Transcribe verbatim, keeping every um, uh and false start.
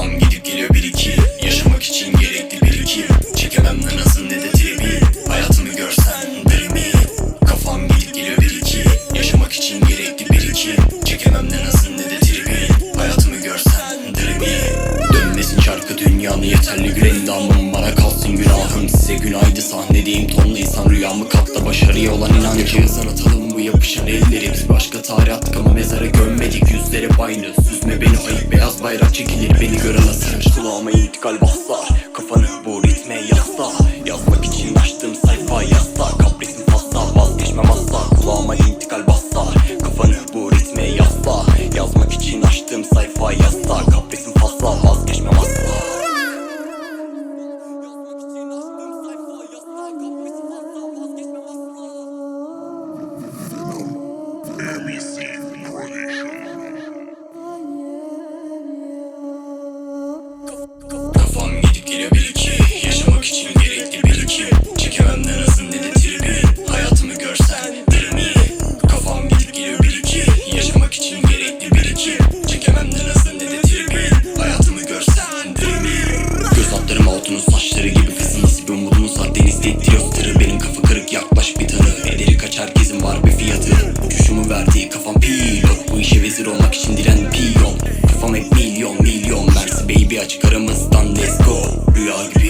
Kafam gidip geliyor bir iki. Yaşamak için gerekli bir iki. Çekemem ne nasıl ne de tribi. Hayatımı görsen dreamy. Kafam gidip geliyor bir iki. Yaşamak için gerekli bir iki. Çekemem ne nasıl ne de tribi. Hayatımı görsen dreamy. Dönmesin şarkı dünyanı yeterli güendamım. Bana kalsın günahım, size günaydı. Sahnedeyim tonla insan rüyamı katta. Başarıya olan inancı atalım bu yapışan elleri. Biz başka tarih attık ama mezara gömmedik. Yüzleri aynı, süzme beni ayıp. Beyaz bayrak çekilir, beni gören asır. Kulağıma intikal baslar, kafanı bu ritme yasla. Yazmak için açtığım sayfa yasla. Kaprisim fazla, vazgeçmem asla. Kulağıma intikal baslar, kafanı bu ritme yasla. Yazmak için açtığım sayfa yasla. Kaprisim fazla, vazgeçmem asla. Kafam gidip geliyor bir iki. Yaşamak için gerekli bir iki. Çekemem ne nasıl ne de tribi. Hayatımı görsen dreamy. Kafam gidip geliyor bir iki. Yaşamak için gerekli bir iki. Çekemem ne nasıl ne de tribi. Hayatımı görsen dreamy. Göz altlarım altının saçları gibi. Kızın nasibi umudumuz var, denizde ittiriyor tırı. Benim kafa kırık, yaklaş bir tanı. Ederi kaç, herkesin var bir fiyatı. Uçuşumu verdiği kafam pilot. Bu işe vezir olmak için diren piyon. Kafam hep milyon milyon. Mersi baby açık aramızdan let's go. Rüya gibi